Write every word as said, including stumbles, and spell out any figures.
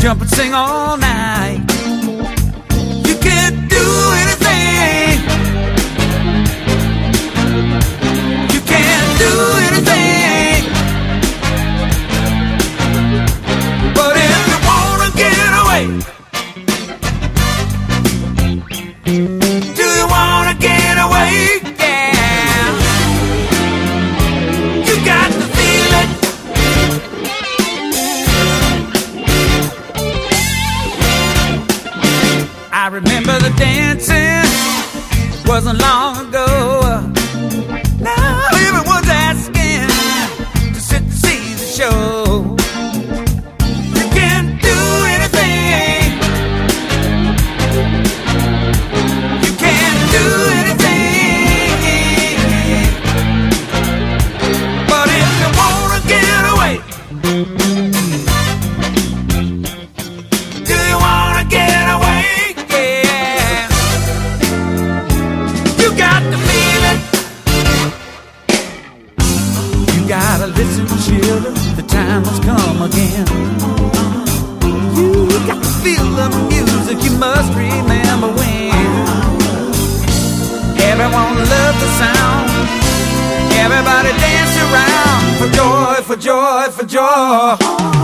jump and sing all night. You can't do anything. You can't do anything. But if you wanna get away, do you wanna get away? Yeah. You got to feel it. I remember the dancing, wasn't long ago. Now everyone's asking to sit to see the show. You can't do anything. You can't do anything. But if you wanna get away, do you wanna get away? Gotta listen, children, the time has come again. You got to feel the music, you must remember when. Everyone loved the sound, everybody danced around for joy, for joy, for joy.